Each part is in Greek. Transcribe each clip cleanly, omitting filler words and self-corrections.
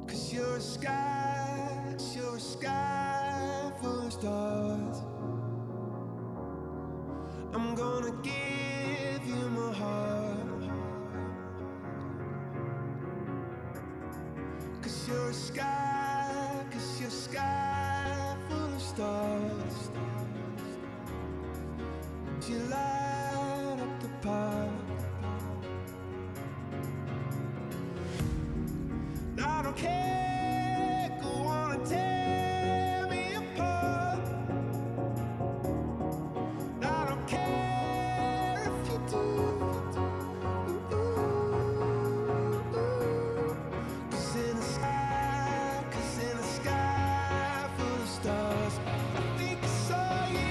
'Cause you're a sky full of stars. I'm gonna give you my heart. 'Cause you're a sky full of stars. You light up the park. I don't care, go on and tear me apart. I don't care if you do. 'Cause in a sky full of stars, I think I saw you.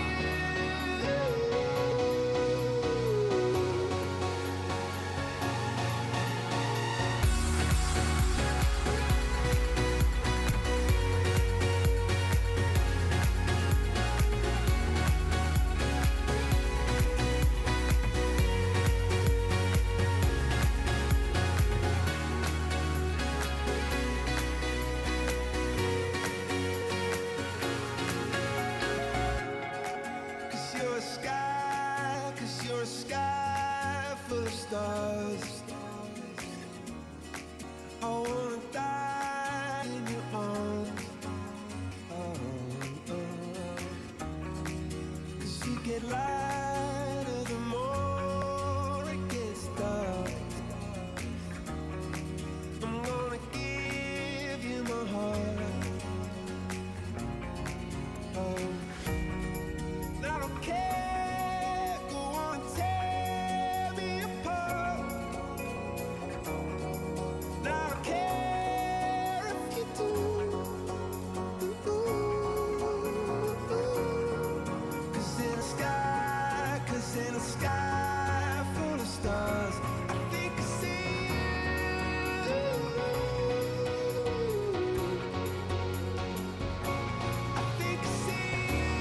You're a sky full of stars. I wanna die in your arms. Oh. 'Cause you get lighter the more it gets dark. I'm gonna give you my heart. Oh. I don't care. In a sky full of stars, I think I see you. I think I see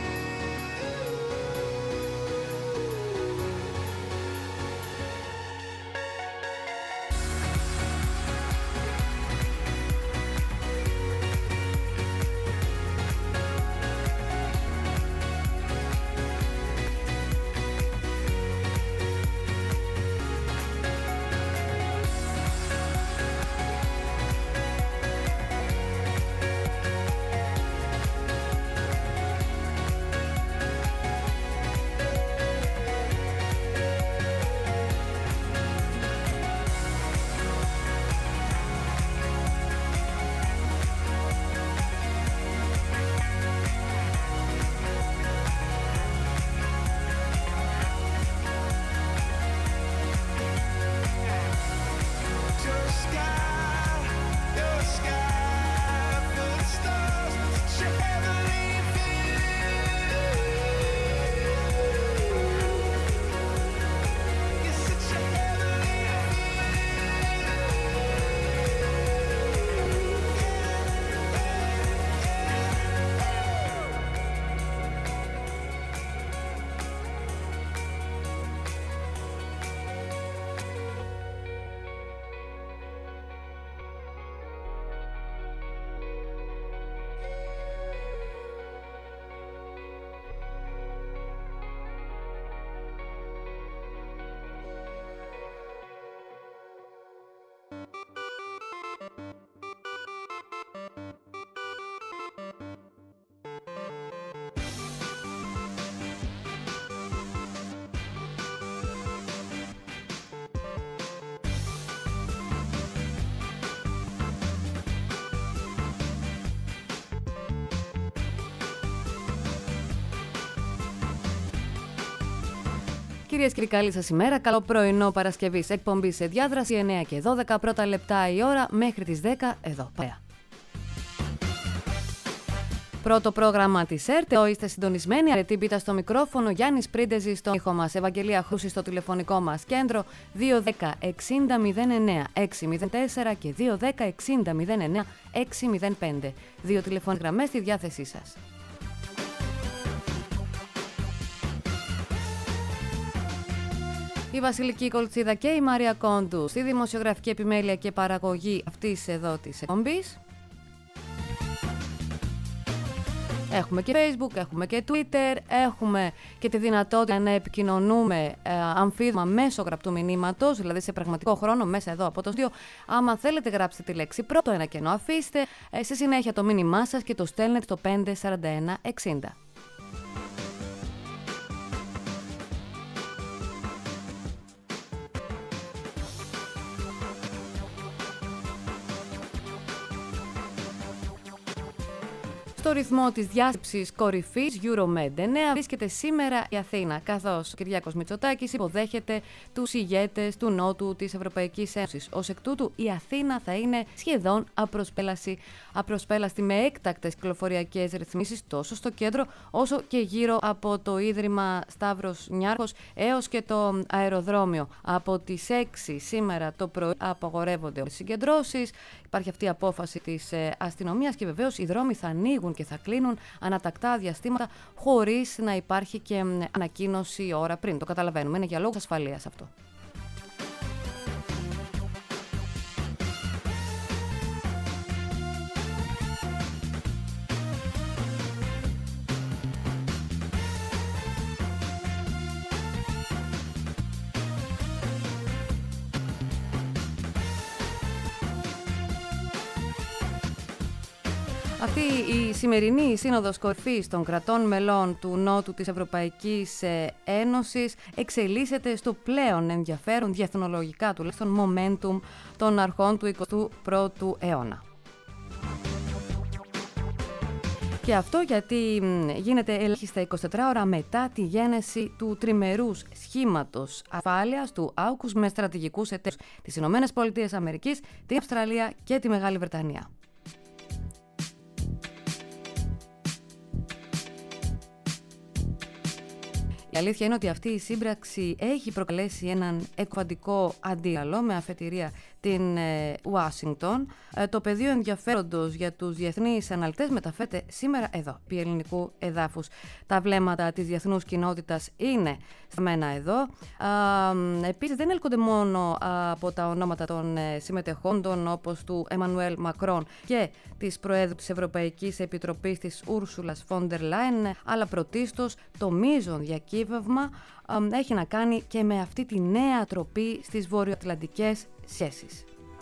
Κυρίες και κύριοι, καλή σας ημέρα. Καλό πρωινό Παρασκευής. Εκπομπή σε διάδραση 9 και 12 πρώτα λεπτά η ώρα μέχρι τις 10 εδώ. Παρέα. Πρώτο πρόγραμμα της ΕΡΤ. Είστε συντονισμένοι. Αρετή Πίτα στο μικρόφωνο. Γιάννης Πρίντεζη στο ήχο μας. Ευαγγελία Χρούση στο τηλεφωνικό μας κέντρο. 210 60 09 604 και 210 60 09 605. Δύο τηλεφωνικές γραμμές στη διάθεσή σας. Η Βασιλική Κολτσίδα και η Μαρία Κόντου στη δημοσιογραφική επιμέλεια και παραγωγή αυτής εδώ της εκπομπής. Έχουμε και Facebook, έχουμε και Twitter, έχουμε και τη δυνατότητα να επικοινωνούμε αμφίδομα μέσω γραπτού μηνύματος, δηλαδή σε πραγματικό χρόνο μέσα εδώ από το στούντιο. Άμα θέλετε γράψτε τη λέξη πρώτο, ένα κενό αφήστε, στη συνέχεια το μήνυμά σας και το στέλνετε στο 54160. Στο ρυθμό της διάσκεψης κορυφής EuroMed 9 βρίσκεται σήμερα η Αθήνα, καθώς ο Κυριάκος Μητσοτάκης υποδέχεται τους ηγέτες του Νότου της Ευρωπαϊκής Ένωσης. Ως εκ τούτου, η Αθήνα θα είναι σχεδόν απροσπέλαστη με έκτακτες κυκλοφοριακές ρυθμίσεις τόσο στο κέντρο όσο και γύρω από το Ίδρυμα Σταύρος Νιάρχος έως και το αεροδρόμιο. Από τις 6 σήμερα το πρωί απαγορεύονται όλες οι συγκεντρώσεις. Υπάρχει αυτή η απόφαση της αστυνομίας και βεβαίως οι δρόμοι θα ανοίγουν και θα κλείνουν ανατακτά διαστήματα χωρίς να υπάρχει και ανακοίνωση ώρα πριν. Το καταλαβαίνουμε, είναι για λόγους ασφαλείας αυτό. Αυτή η σημερινή Σύνοδος Κορυφής των κρατών μελών του Νότου της Ευρωπαϊκής Ένωσης εξελίσσεται στο πλέον ενδιαφέρον διεθνολογικά τουλάχιστον momentum των αρχών του 21ου αιώνα. Και αυτό γιατί γίνεται ελάχιστα 24 ώρα μετά τη γέννηση του τριμερούς σχήματος ασφάλειας του AUKUS με στρατηγικούς εταίρους τις Ηνωμένες Πολιτείες Αμερικής, την Αυστραλία και τη Μεγάλη Βρετανία. Η αλήθεια είναι ότι αυτή η σύμπραξη έχει προκαλέσει έναν εκφαντικό αντίλαλο με αφετηρία την Ουάσιγκτον. Το πεδίο ενδιαφέροντος για τους διεθνείς αναλυτές μεταφέρεται σήμερα εδώ, επί ελληνικού εδάφους. Τα βλέμματα της διεθνούς κοινότητας είναι σταμμένα εδώ. Επίσης δεν έλκονται μόνο από τα ονόματα των συμμετεχόντων όπως του Εμμανουέλ Μακρόν και της Προέδρου της Ευρωπαϊκής Επιτροπής της Ούρσουλας Φόντερ Λάιεν, αλλά πρωτίστως το μείζον διακύβευμα έχει να κάνει και με αυτή τη νέα τροπή στις βορειοατλαντικές σχέσεις.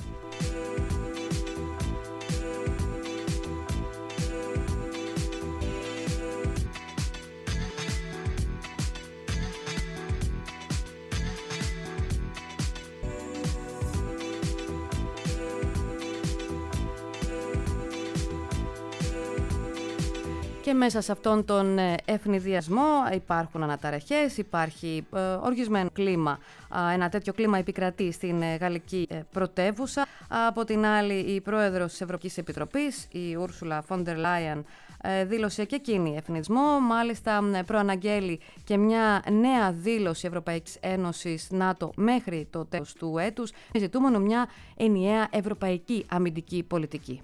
Και μέσα σε αυτόν τον ευνηδιασμό υπάρχουν αναταραχές, υπάρχει οργισμένο κλίμα. Ένα τέτοιο κλίμα επικρατεί στην γαλλική πρωτεύουσα. Από την άλλη, η πρόεδρος της Ευρωπαϊκής Επιτροπής, η Ούρσουλα Φόντερ Λάιεν, δήλωσε και εκείνη εθνισμό. Μάλιστα, προαναγγέλει και μια νέα δήλωση Ευρωπαϊκής Ένωσης ΝΑΤΟ μέχρι το τέλος του έτους, με ζητούμενο μια ενιαία ευρωπαϊκή αμυντική πολιτική.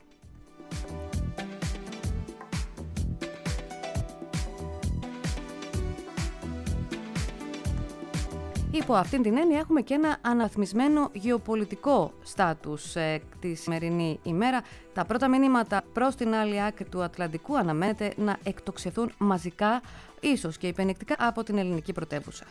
Υπό αυτήν την έννοια έχουμε και ένα αναθμισμένο γεωπολιτικό στάτους τη σημερινή ημέρα. Τα πρώτα μηνύματα προς την άλλη άκρη του Ατλαντικού αναμένεται να εκτοξευθούν μαζικά, ίσως και υπενικτικά, από την ελληνική πρωτεύουσα.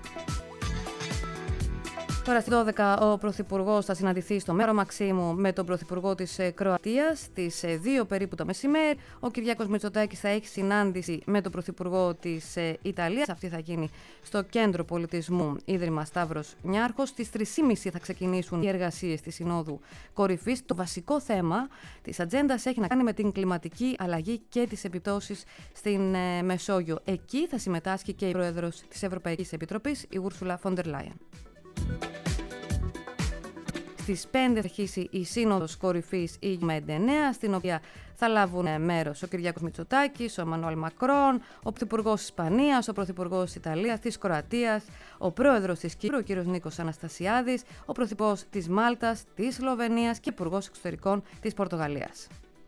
Τώρα στις 12 ο Πρωθυπουργός θα συναντηθεί στο Μέρο Μαξίμου με τον Πρωθυπουργό της Κροατίας στις 2 περίπου το μεσημέρι. Ο Κυριάκος Μητσοτάκης θα έχει συνάντηση με τον Πρωθυπουργό της Ιταλίας. Αυτή θα γίνει στο Κέντρο Πολιτισμού Ίδρυμα Σταύρος Νιάρχος. Στις 3.30 θα ξεκινήσουν οι εργασίες της Συνόδου Κορυφής. Το βασικό θέμα της ατζέντας έχει να κάνει με την κλιματική αλλαγή και τις επιπτώσεις στην Μεσόγειο. Εκεί θα συμμετάσχει και η Πρόεδρος της Ευρωπαϊκής Επιτροπής, η Ούρσουλα Φόντερ Λάιεν. Στις 5 θα αρχίσει η Σύνοδος Κορυφής EuroMed 9, στην οποία θα λάβουν μέρος ο Κυριάκος Μητσοτάκης, ο Εμμανουέλ Μακρόν, ο Πρωθυπουργός της Ισπανίας, ο Πρωθυπουργός της Ιταλίας, της Κροατίας, ο Πρόεδρος της Κύπρου, ο κ. Νίκος Αναστασιάδης, ο Πρωθυπουργός της Μάλτας, της Σλοβενίας και Υπουργός Εξωτερικών της Πορτογαλίας.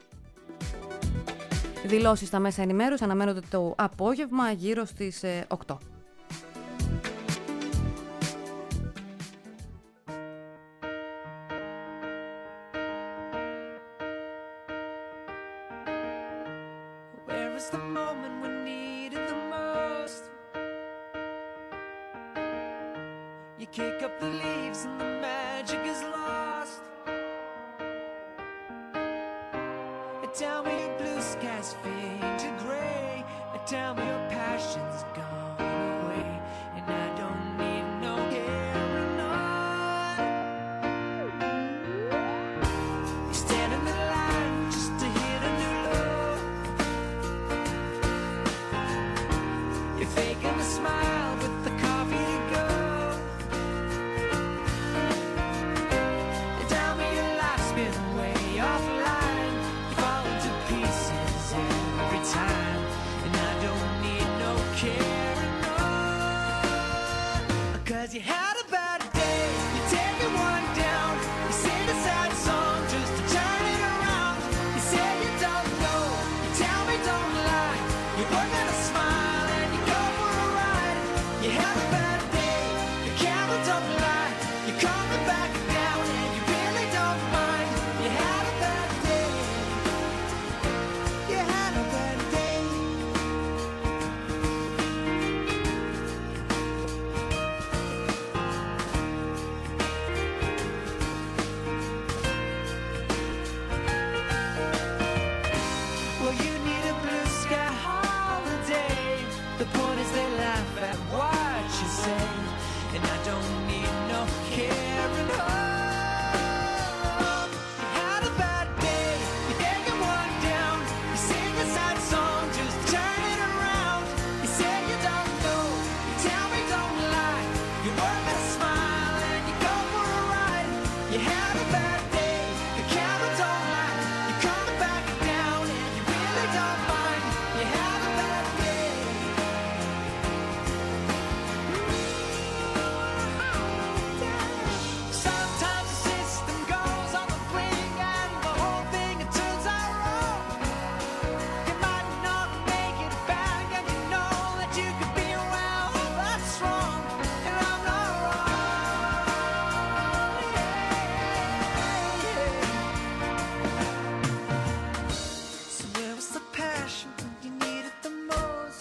Δηλώσεις στα μέσα ενημέρωσης αναμένονται το απόγευμα γύρω στις 8. Where a was the moment we needed the most. You kick up the leaves and the magic is lost. Tell me your blue skies fade to gray. Tell me your passion's gone away, and I don't need no carrying on. You stand in the line just to hit a new low. You're faking a smile with the coffee to go. Tell me your life's been way offline. You fall into pieces every time, and I don't need no carrying on. 'Cause you had a bad day, you take it one down. You sing a sad song just to turn it around. You say you don't know, you tell me don't lie. You work at a smile and you go for a ride. You have a bad day, the camera don't lie. You're coming back down and you really don't mind. You had a bad day. You had a bad day. Well, you need a blue sky holiday. The point is they laugh at what you say, and I don't need no carrying on. You had a bad day, you take it one down. You sing a sad song, just turn it around. You say you don't know, you tell me don't lie. You work a smile and you go for a ride. You had a bad day, the camera don't lie. You're coming back down and you really don't mind. You had a bad day. Sometimes the system goes on the blink and the whole thing it turns out wrong. You might not make it back and you know that you could be around. That's wrong, and I'm not wrong. So where was the passion when you needed the most?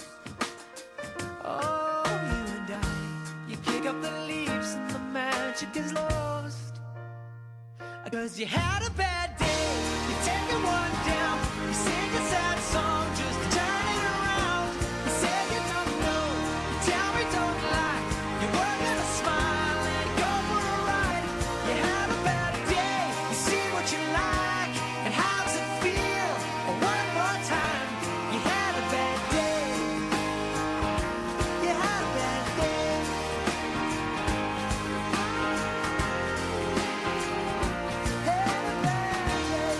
Oh, you and I, you kick up the leaves and the magic is lost. 'Cause you had a bad day, you take it one down. You sing a sad song just to turn it around. You say you don't know, you tell me don't lie. You work at a smile and go for a ride. You had a bad day, you see what you like, and how does it feel? Oh, one more time, you had a bad day. You had a bad day. Had a bad day.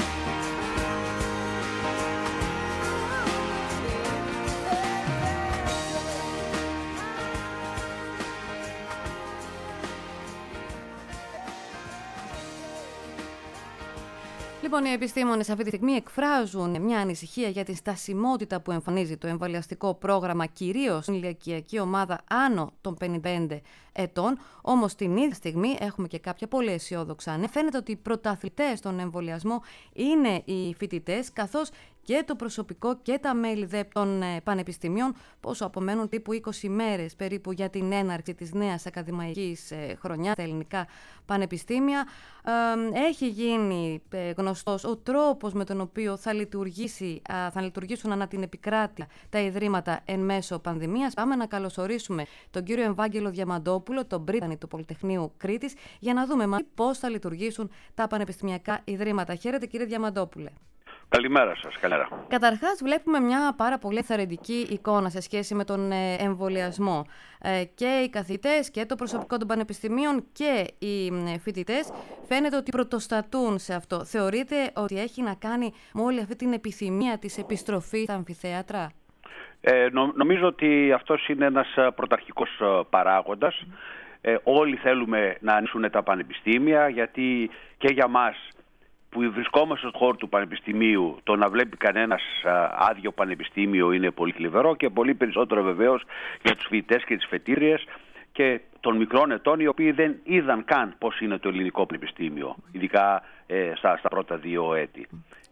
Λοιπόν, οι επιστήμονες αυτή τη στιγμή εκφράζουν μια ανησυχία για τη στασιμότητα που εμφανίζει το εμβολιαστικό πρόγραμμα, κυρίως στην ηλικιακή ομάδα άνω των 55 ετών. Όμως την ίδια στιγμή έχουμε και κάποια πολύ αισιόδοξα νέα. Φαίνεται ότι οι πρωταθλητές στον εμβολιασμό είναι οι φοιτητές, καθώς και το προσωπικό και τα μέλη των πανεπιστημίων, πόσο απομένουν τύπου 20 μέρες περίπου για την έναρξη της νέας ακαδημαϊκής χρονιάς στα ελληνικά πανεπιστήμια. Έχει γίνει γνωστός ο τρόπος με τον οποίο θα λειτουργήσουν ανά την επικράτεια τα ιδρύματα εν μέσω πανδημίας. Πάμε να καλωσορίσουμε τον κύριο Ευάγγελο Διαμαντόπουλο, τον πρίτανη του Πολυτεχνείου Κρήτης, για να δούμε πώς θα λειτουργήσουν τα πανεπιστημιακά ιδρύματα. Χαίρετε, κύριε Διαμαντόπουλε. Καλημέρα σας, καλημέρα. Καταρχάς, βλέπουμε μια πάρα πολύ ενθαρρυντική εικόνα σε σχέση με τον εμβολιασμό. Και οι καθηγητές και το προσωπικό των πανεπιστημίων και οι φοιτητές φαίνεται ότι πρωτοστατούν σε αυτό. Θεωρείτε ότι έχει να κάνει με όλη αυτή την επιθυμία της επιστροφής στα αμφιθέατρα? Νομίζω ότι αυτός είναι ένας πρωταρχικός παράγοντας. Όλοι θέλουμε να ανοίξουν τα πανεπιστήμια, γιατί και για μας που βρισκόμαστε στον χώρο του πανεπιστημίου, το να βλέπει κανένας άδειο πανεπιστήμιο είναι πολύ θλιβερό, και πολύ περισσότερο βεβαίως για τους φοιτητές και τις φοιτήριες και των μικρών ετών, οι οποίοι δεν είδαν καν πώς είναι το ελληνικό πανεπιστήμιο, ειδικά στα πρώτα 2 έτη.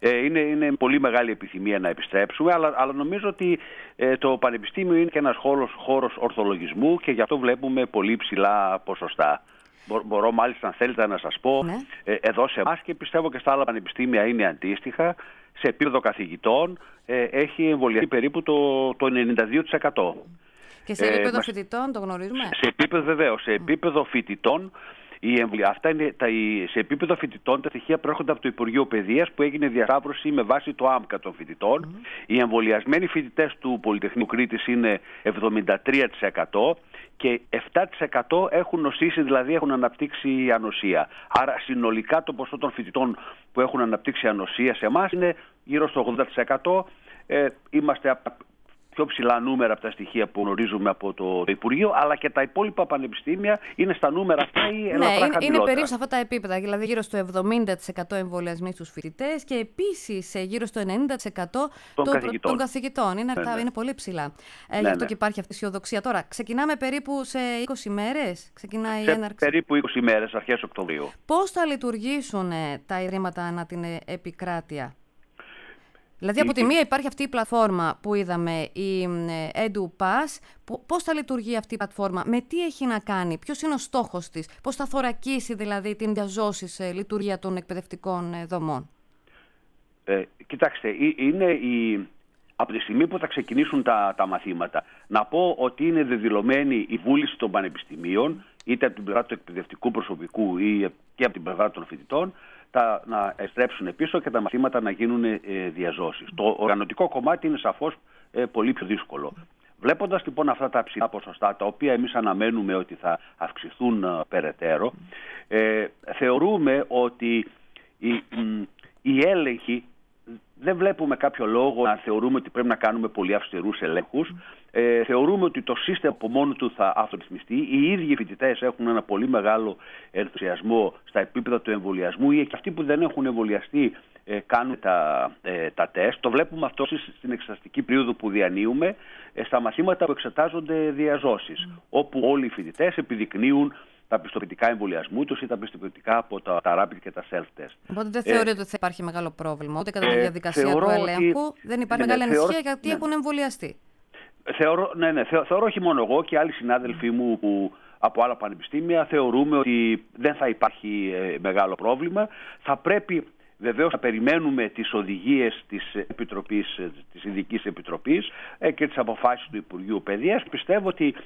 Είναι πολύ μεγάλη επιθυμία να επιστρέψουμε, αλλά νομίζω ότι το Πανεπιστήμιο είναι και ένας χώρος ορθολογισμού και γι' αυτό βλέπουμε πολύ ψηλά ποσοστά. Μπορώ μάλιστα, αν θέλετε, να σας πω, εδώ σε εμάς και πιστεύω και στα άλλα πανεπιστήμια είναι αντίστοιχα, σε επίπεδο καθηγητών έχει εμβολιαστεί περίπου το 92%. Και σε επίπεδο φοιτητών το γνωρίζουμε? Σε επίπεδο, βεβαίως, σε επίπεδο φοιτητών, σε επίπεδο φοιτητών τα στοιχεία προέρχονται από το Υπουργείο Παιδείας, που έγινε διασταύρωση με βάση το άμκα των φοιτητών. Οι εμβολιασμένοι φοιτητές του Πολυτεχνείου Κρήτης είναι 73% και 7% έχουν νοσήσει, δηλαδή έχουν αναπτύξει ανοσία. Άρα συνολικά το ποσό των φοιτητών που έχουν αναπτύξει ανοσία σε εμάς είναι γύρω στο 80%. Είμαστε από πιο ψηλά νούμερα από τα στοιχεία που γνωρίζουμε από το Υπουργείο, αλλά και τα υπόλοιπα πανεπιστήμια είναι στα νούμερα αυτά ή ελαφρά χαμηλότερα. Είναι περίπου σε αυτά τα επίπεδα, δηλαδή γύρω στο 70% εμβολιασμοί στους φοιτητές και επίσης γύρω στο 90% των καθηγητών. Είναι πολύ ψηλά. Γι' αυτό και υπάρχει αυτή η αισιοδοξία. Τώρα, ξεκινάμε περίπου σε 20 μέρες, ξεκινάει η έναρξη. Περίπου 20 μέρες, αρχές Οκτωβρίου. Πώς θα λειτουργήσουν τα ιδρύματα ανά την επικράτεια? Δηλαδή από τη μία υπάρχει αυτή η πλατφόρμα που είδαμε, η EduPass. Πώς θα λειτουργεί αυτή η πλατφόρμα, με τι έχει να κάνει, ποιος είναι ο στόχος της, πώς θα θωρακίσει δηλαδή την διαζώσης λειτουργία των εκπαιδευτικών δομών? Κοιτάξτε, είναι από τη στιγμή που θα ξεκινήσουν τα μαθήματα, να πω ότι είναι δεδηλωμένη η βούληση των πανεπιστημίων, είτε από την πλευρά του εκπαιδευτικού προσωπικού ή και από την πλευρά των φοιτητών, να στρέψουν πίσω και τα μαθήματα να γίνουν διαζώσεις. Το οργανωτικό κομμάτι είναι σαφώς πολύ πιο δύσκολο. Βλέποντας λοιπόν αυτά τα ψηλά ποσοστά, τα οποία εμείς αναμένουμε ότι θα αυξηθούν περαιτέρω, θεωρούμε ότι οι έλεγχοι, δεν βλέπουμε κάποιο λόγο να θεωρούμε ότι πρέπει να κάνουμε πολύ αυστηρούς ελέγχους. Θεωρούμε ότι το σύστημα από μόνο του θα αυτορυθμιστεί. Οι ίδιοι οι φοιτητές έχουν ένα πολύ μεγάλο ενθουσιασμό στα επίπεδα του εμβολιασμού ή και αυτοί που δεν έχουν εμβολιαστεί κάνουν τα τεστ. Το βλέπουμε αυτό στην εξεταστική περίοδο που διανύουμε, στα μαθήματα που εξετάζονται διαζώσεις, όπου όλοι οι φοιτητές επιδεικνύουν τα πιστοποιητικά εμβολιασμού τους ή τα πιστοποιητικά από τα rapid και τα self-test. Οπότε δεν θεωρείτε ότι θα υπάρχει μεγάλο πρόβλημα, ούτε κατά τη διαδικασία του ελέγχου δεν υπάρχει μεγάλη ανησυχία γιατί έχουν εμβολιαστεί? Θεωρώ όχι μόνο εγώ και άλλοι συνάδελφοί μου που από άλλα πανεπιστήμια θεωρούμε ότι δεν θα υπάρχει μεγάλο πρόβλημα. Θα πρέπει βεβαίως να περιμένουμε τις οδηγίες της Ειδικής Επιτροπής και τις αποφάσεις του Υπουργείου Παιδείας. Πιστεύω ότι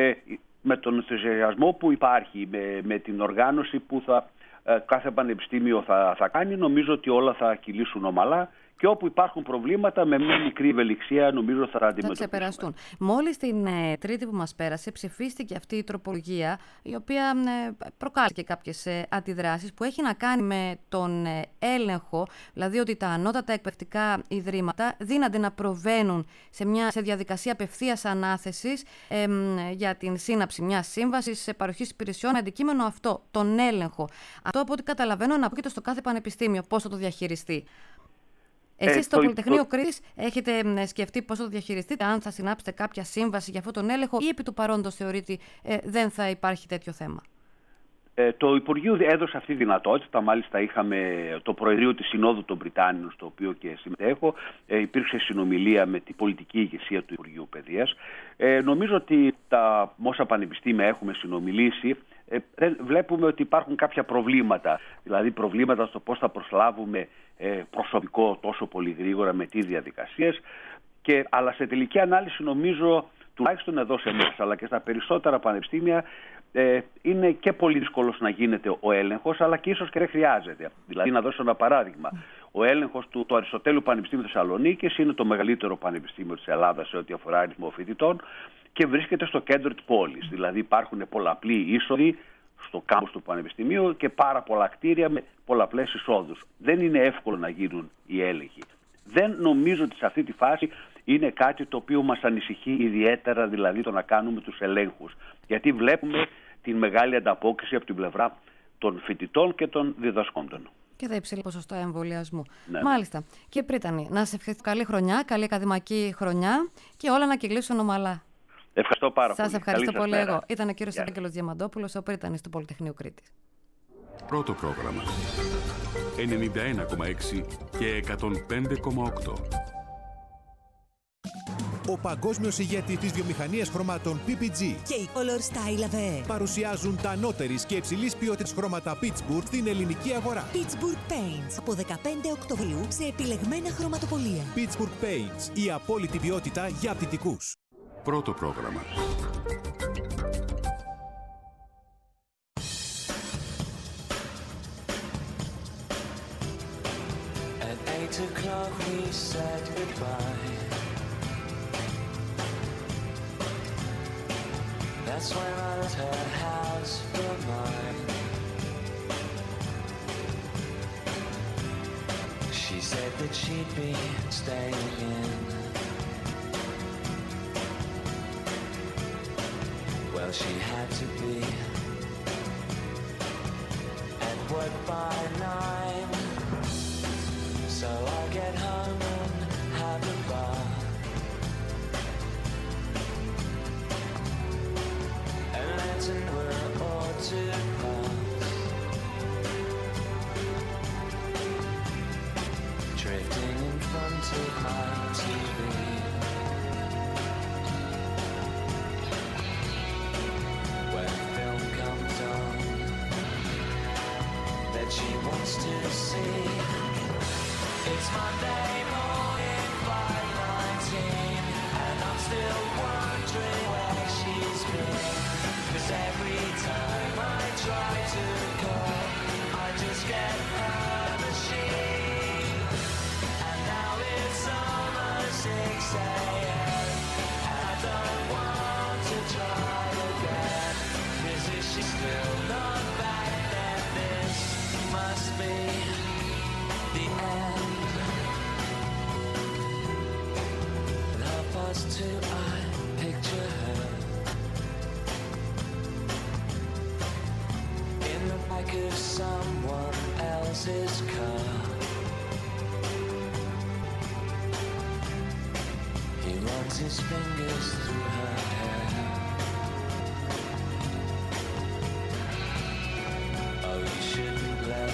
με τον ενθουσιασμό που υπάρχει, με την οργάνωση που κάθε πανεπιστήμιο θα κάνει, νομίζω ότι όλα θα κυλήσουν ομαλά και όπου υπάρχουν προβλήματα με μια μικρή ευελιξία νομίζω θα αντιμετωπίσουμε. Θα ξεπεραστούν. Μόλις την Τρίτη που μας πέρασε ψηφίστηκε αυτή η τροπολογία, η οποία προκάλεσε κάποιες αντιδράσεις, που έχει να κάνει με τον έλεγχο, δηλαδή ότι τα ανώτατα εκπαιδευτικά ιδρύματα δύνανται να προβαίνουν σε διαδικασία απευθείας ανάθεσης για την σύναψη μιας σύμβασης παροχής υπηρεσιών με αντικείμενο αυτό, τον έλεγχο. Αυτό, από ό,τι καταλαβαίνω, αναπόκειται στο κάθε πανεπιστήμιο πώς θα το διαχειριστεί. Εσείς στο Πολυτεχνείο Κρήτης έχετε σκεφτεί πώς θα το διαχειριστείτε, αν θα συνάψετε κάποια σύμβαση για αυτόν τον έλεγχο ή επί του παρόντος θεωρείτε δεν θα υπάρχει τέτοιο θέμα? Το Υπουργείο έδωσε αυτή τη δυνατότητα. Μάλιστα είχαμε το Προεδρείο της Συνόδου των Βρυτάνιων, στο οποίο και συμμετέχω. Υπήρξε συνομιλία με την πολιτική ηγεσία του Υπουργείου Παιδείας. Νομίζω ότι όσα πανεπιστήμια έχουμε συνομιλήσει, βλέπουμε ότι υπάρχουν κάποια προβλήματα. Δηλαδή προβλήματα στο πώς θα προσλάβουμε προσωπικό τόσο πολύ γρήγορα με τις διαδικασίες. Αλλά σε τελική ανάλυση νομίζω, τουλάχιστον εδώ σε εμάς αλλά και στα περισσότερα πανεπιστήμια, είναι και πολύ δύσκολος να γίνεται ο έλεγχος, αλλά και ίσως και δεν χρειάζεται. Δηλαδή, να δώσω ένα παράδειγμα. Ο έλεγχος του Αριστοτέλου Πανεπιστήμιου Θεσσαλονίκης είναι το μεγαλύτερο πανεπιστήμιο της Ελλάδας σε ό,τι αφορά αριθμό φοιτητών και βρίσκεται στο κέντρο της πόλης. Δηλαδή, υπάρχουν πολλαπλοί είσοδοι στο κάμπους του Πανεπιστημίου και πάρα πολλά κτίρια με πολλαπλές εισόδους. Δεν είναι εύκολο να γίνουν οι έλεγχοι. Δεν νομίζω ότι σε αυτή τη φάση είναι κάτι το οποίο μας ανησυχεί ιδιαίτερα, δηλαδή το να κάνουμε τους ελέγχους. Γιατί βλέπουμε την μεγάλη ανταπόκριση από την πλευρά των φοιτητών και των διδασκόντων. Και τα υψηλά ποσοστά εμβολιασμού. Ναι. Μάλιστα. Και Πρίτανη, να σε ευχαριστώ καλή χρονιά, καλή ακαδημαϊκή χρονιά και όλα να κυλήσουν ομαλά. Ευχαριστώ πάρα πολύ. Σας ευχαριστώ πολύ εγώ. Ήταν ο κύριος Ευάγγελος Διαμαντόπουλος, ο Πρίτανης του Πολυτεχνείου Κρήτης. Πρώτο πρόγραμμα. 91,6 και 105,8. Ο παγκόσμιος ηγέτης της βιομηχανίας χρωμάτων PPG και η Color Style AVE παρουσιάζουν τα ανώτερης και υψηλής ποιότητας χρώματα Pittsburgh στην ελληνική αγορά. Pittsburgh Paints από 15 Οκτωβρίου σε επιλεγμένα χρωματοπωλεία. Pittsburgh Paints, η απόλυτη ποιότητα για πτυτικούς. Πρώτο πρόγραμμα. At 8 o'clock we said goodbye. That's when I left her house for mine. She said that she'd be staying in. Well, she had to be at work by 9. So I get home and have a bath. And let an hour or two pass, drifting in front of my TV. When film comes on that she wants to see, it's Monday morning, 5:19, and I'm still wondering where she's been. 'Cause every time I try to call, I just get her machine. And now it's almost 6 a.m. and I don't want to try again. 'Cause if she's still not back, then this must be the end. At 2:30 I picture her in the back of someone else's car. He runs his fingers through her hair. Oh, you shouldn't let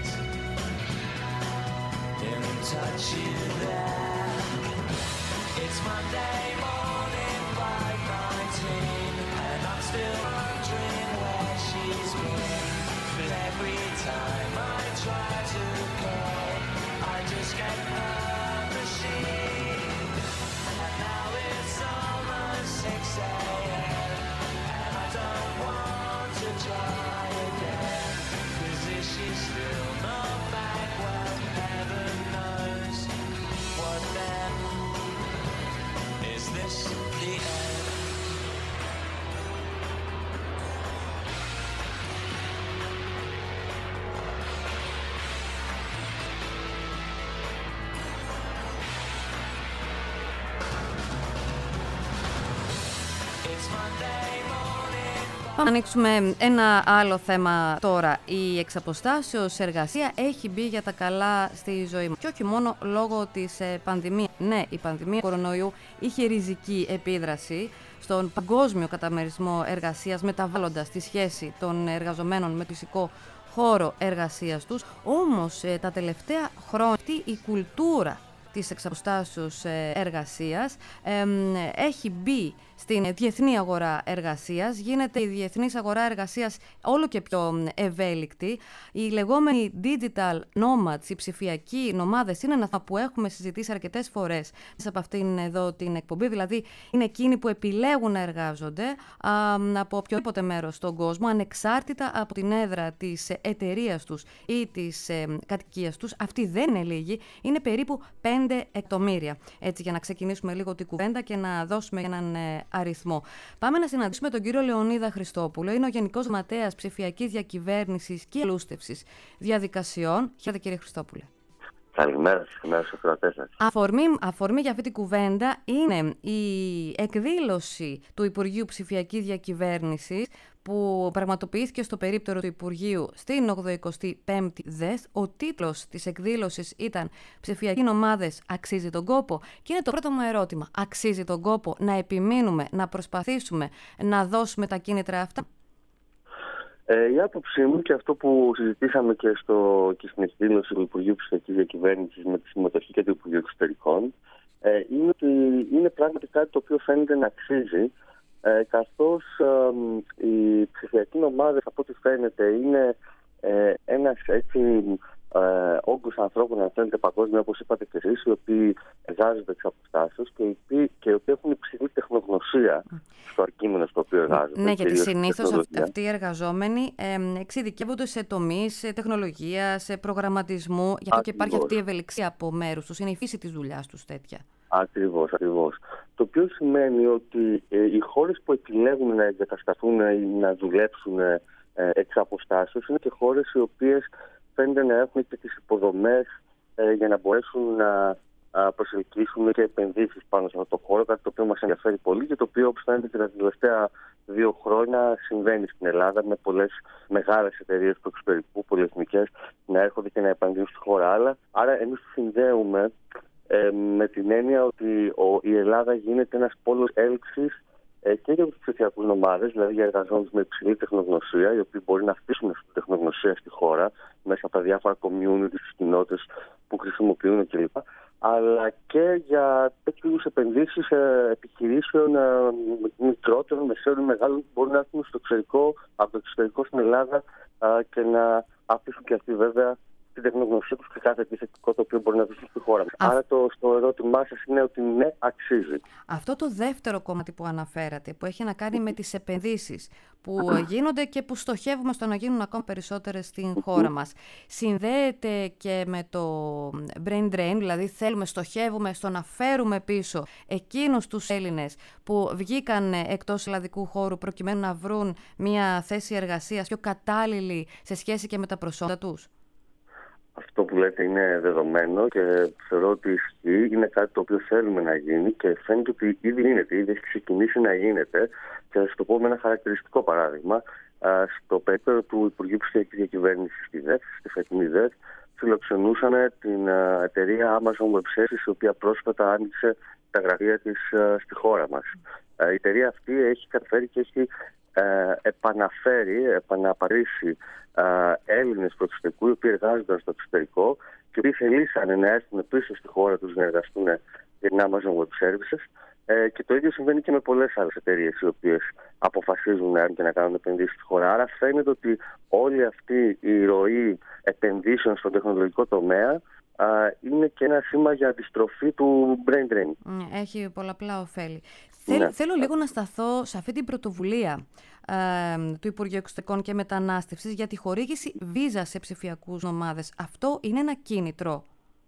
him touch you there. It's Monday morning, 5:19, and I'm still wondering where she's been. But every time I try to call, I just get her machine. And now it's almost 6 a.m. and I don't want to try again. 'Cause if she's still not back, well, heaven knows what then. Is this the end? It's Monday morning. Πάμε να ανοίξουμε ένα άλλο θέμα τώρα. Η εξαποστάσεως εργασία έχει μπει για τα καλά στη ζωή μας. Και όχι μόνο λόγω της πανδημίας. Ναι, η πανδημία του κορονοϊού είχε ριζική επίδραση στον παγκόσμιο καταμερισμό εργασίας, μεταβάλλοντας τη σχέση των εργαζομένων με το φυσικό χώρο εργασίας τους. Όμως τα τελευταία χρόνια η κουλτούρα της εξαποστάσεως εργασίας έχει μπει στην διεθνή αγορά εργασίας. Γίνεται η διεθνής αγορά εργασίας όλο και πιο ευέλικτη. Οι λεγόμενοι digital nomads, οι ψηφιακοί νομάδες, είναι ένα θέμα που έχουμε συζητήσει αρκετές φορές από αυτήν εδώ την εκπομπή. Δηλαδή είναι εκείνοι που επιλέγουν να εργάζονται από οποιοδήποτε μέρος στον κόσμο, ανεξάρτητα από την έδρα της εταιρείας τους ή της κατοικίας τους. Αυτοί δεν είναι λίγοι, είναι περίπου 5 εκατομμύρια. Έτσι, για να ξεκινήσουμε λίγο την κουβέντα και να δώσουμε έναν αριθμό. Πάμε να συναντήσουμε τον κύριο Λεωνίδα Χριστόπουλο. Είναι ο Γενικός Γραμματέας Ψηφιακής Διακυβέρνησης και Απλούστευσης Διαδικασιών. Χαίρετε, κύριε Χριστόπουλε. Καλημέρα στους ακροατές σας. Αφορμή για αυτή την κουβέντα είναι η εκδήλωση του Υπουργείου Ψηφιακής Διακυβέρνησης που πραγματοποιήθηκε στο περίπτερο του Υπουργείου στην 85η ΔΕΣ. Ο τίτλος της εκδήλωσης ήταν «Ψηφιακοί νομάδες αξίζει τον κόπο?» Και είναι το πρώτο μου ερώτημα. Αξίζει τον κόπο να επιμείνουμε, να προσπαθήσουμε να δώσουμε τα κίνητρα αυτά? Η άποψή μου και αυτό που συζητήσαμε και στην εκδήλωση του Υπουργείου Ψηφιακής Διακυβέρνησης με τη συμμετοχή και του Υπουργείου Εξωτερικών είναι ότι είναι πράγματι κάτι το οποίο φαίνεται να αξίζει, καθώς οι ψηφιακοί νομάδες, από ό,τι φαίνεται, είναι ένας όγκος ανθρώπων, αν θέλετε, παγκόσμια, όπως είπατε και εσείς, οι οποίοι εργάζονται εξ αποστάσεως και οι οποίοι έχουν υψηλή τεχνογνωσία στο αντικείμενο στο οποίο εργάζονται. Ναι, γιατί συνήθως αυτοί οι εργαζόμενοι εξειδικεύονται σε τομείς, σε τεχνολογία, σε προγραμματισμού. Γι' αυτό και υπάρχει αυτή η ευελιξία από μέρους τους. Είναι η φύση της δουλειάς τους τέτοια. Ακριβώς. Το οποίο σημαίνει ότι οι χώρες που επιλέγουν να εγκατασταθούν ή να δουλέψουν εξ αποστάσεως είναι και χώρες οι οποίες φαίνεται να έχουν και τις υποδομές για να μπορέσουν να προσελκύσουν και επενδύσεις πάνω σε αυτό το χώρο, κάτι το οποίο μας ενδιαφέρει πολύ και το οποίο, όπως φαίνεται, και τα τελευταία 2 χρόνια συμβαίνει στην Ελλάδα, με πολλές μεγάλες εταιρείες του εξωτερικού, πολυεθνικές, να έρχονται και να επενδύσουν στη χώρα. Άρα εμείς το συνδέουμε με την έννοια ότι η Ελλάδα γίνεται ένας πόλος έλξης και για τους ψηφιακούς νομάδες, δηλαδή για εργαζόμενους με υψηλή τεχνογνωσία, οι οποίοι μπορεί να αφήσουν αυτή τη τεχνογνωσία στη χώρα μέσα από τα διάφορα community, τις κοινότητες που χρησιμοποιούν κλπ. Αλλά και για τέτοιου είδους επενδύσεις επιχειρήσεων μικρότερων, μεσαίων, μεγάλων που μπορούν να έρθουν από το εξωτερικό στην Ελλάδα και να αφήσουν και αυτοί βέβαια την τεχνογνωσία τους και κάθε επιθετικό το οποίο μπορεί να βρίσκει στη χώρα μας. Άρα το ερώτημά σας είναι ότι ναι, αξίζει. Αυτό το δεύτερο κομμάτι που αναφέρατε, που έχει να κάνει με τις επενδύσεις που γίνονται και που στοχεύουμε στο να γίνουν ακόμα περισσότερες στην χώρα μας, συνδέεται και με το brain drain, δηλαδή στοχεύουμε στο να φέρουμε πίσω εκείνους τους Έλληνες που βγήκαν εκτός ελλαδικού χώρου προκειμένου να βρουν μια θέση εργασίας πιο κατάλληλη σε σχέση και με τα προσόντα τους. Αυτό που λέτε είναι δεδομένο και θεωρώ ότι ισχύει. Είναι κάτι το οποίο θέλουμε να γίνει και φαίνεται ότι ήδη γίνεται, ήδη έχει ξεκινήσει να γίνεται. Και θα σας το πω με ένα χαρακτηριστικό παράδειγμα. Στο περίπτερο του Υπουργείου Ψηφιακής Διακυβέρνησης στη φετινή ΔΕΘ, φιλοξενούσαν την εταιρεία Amazon Web Services, η οποία πρόσφατα άνοιξε τα γραφεία της στη χώρα μας. Η εταιρεία αυτή έχει καταφέρει και έχει επαναπαρήσει Έλληνες του εξωτερικού, οι οποίοι εργάζονταν στο εξωτερικό και οι οποίοι θελήσαν να έρθουν πίσω στη χώρα τους να εργαστούν για την Amazon Web Services. Και το ίδιο συμβαίνει και με πολλές άλλες εταιρείες οι οποίες αποφασίζουν να έρθουν και να κάνουν επενδύσεις στη χώρα. Άρα φαίνεται ότι όλη αυτή η ροή επενδύσεων στον τεχνολογικό τομέα είναι και ένα σήμα για αντιστροφή του brain drain. Έχει πολλαπλά ωφέλη. Ναι. Θέλω λίγο να σταθώ σε αυτή την πρωτοβουλία του Υπουργείου Εξωτερικών και Μετανάστευσης για τη χορήγηση βίζα σε ψηφιακούς νομάδες. Αυτό είναι ένα κίνητρο?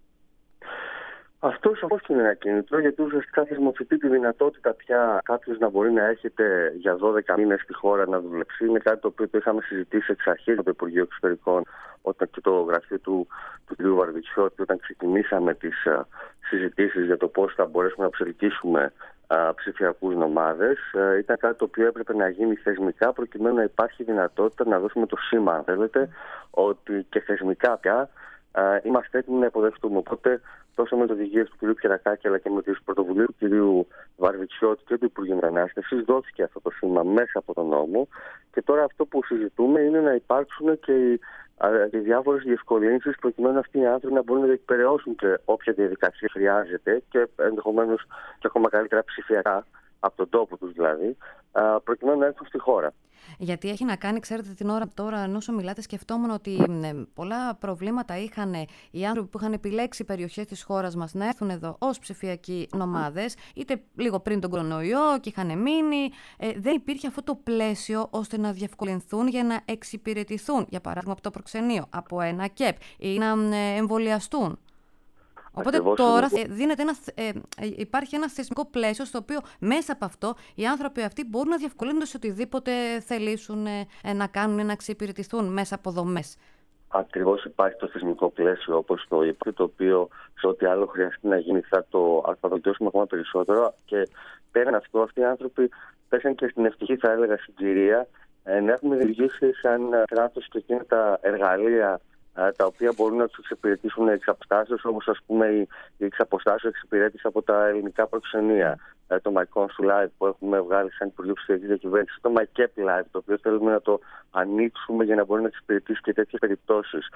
Αυτό σαφώς και είναι ένα κίνητρο, γιατί ουσιαστικά θεσμοθετεί τη δυνατότητα πια κάποιος να μπορεί να έρχεται για 12 μήνες στη χώρα να δουλέψει. Είναι κάτι το οποίο το είχαμε συζητήσει εξ αρχής με το Υπουργείο Εξωτερικών όταν και το γραφείο του κ. Βαρβιτσιώτη, όταν ξεκινήσαμε τις συζητήσεις για το πώς θα μπορέσουμε να προσελκύσουμε ψηφιακούς νομάδες. Ήταν κάτι το οποίο έπρεπε να γίνει θεσμικά προκειμένου να υπάρχει δυνατότητα να δώσουμε το σήμα, αν θέλετε, ότι και θεσμικά πια είμαστε έτοιμοι να υποδεχτούμε. Οπότε τόσο με το οδηγίες του κ. Πιερακάκη αλλά και με τις πρωτοβουλίες του κ. Βαρβιτσιώτη και του Υπουργείου Μετανάστευσης δόθηκε αυτό το σήμα μέσα από τον νόμο και τώρα αυτό που συζητούμε είναι να υπάρξουν και οι διάφορες διευκολύνσεις προκειμένου αυτοί οι άνθρωποι να μπορούν να διεκπεραιώσουν και όποια διαδικασία χρειάζεται και ενδεχομένως και ακόμα καλύτερα ψηφιακά από τον τόπο τους δηλαδή, προκειμένου να έρθουν στη χώρα. Γιατί έχει να κάνει, ξέρετε, την ώρα τώρα όσο μιλάτε, σκεφτόμουν ότι πολλά προβλήματα είχαν οι άνθρωποι που είχαν επιλέξει περιοχές της χώρας μας να έρθουν εδώ ως ψηφιακοί νομάδες, είτε λίγο πριν τον κορονοϊό και είχαν μείνει. Δεν υπήρχε αυτό το πλαίσιο ώστε να διευκολυνθούν για να εξυπηρετηθούν, για παράδειγμα από το προξενείο, από ένα ΚΕΠ ή να εμβολιαστούν. Οπότε τώρα υπάρχει ένα θεσμικό πλαίσιο στο οποίο μέσα από αυτό οι άνθρωποι αυτοί μπορούν να διευκολύνονται σε οτιδήποτε θελήσουν να κάνουν ή να εξυπηρετηθούν μέσα από δομές. Ακριβώς υπάρχει το θεσμικό πλαίσιο, όπως το είπατε, το οποίο σε ό,τι άλλο χρειαστεί να γίνει θα το βελτιώσουμε ακόμα περισσότερο. Και πέραν αυτό, αυτοί οι άνθρωποι πέσαν και στην ευτυχή, θα έλεγα, συγκυρία να έχουμε δημιουργήσει σαν κράτος και εκείνα τα εργαλεία τα οποία μπορούν να τους εξυπηρετήσουν εξ αποστάσεως, όπως ας πούμε η εξ αποστάσεως εξυπηρέτηση από τα ελληνικά προξενία, το MyConsul Live που έχουμε βγάλει σαν Υπουργείο Ψηφιακής Διακυβέρνησης, το MyCap Live, το οποίο θέλουμε να το ανοίξουμε για να μπορεί να εξυπηρετήσει και τέτοιες περιπτώσεις.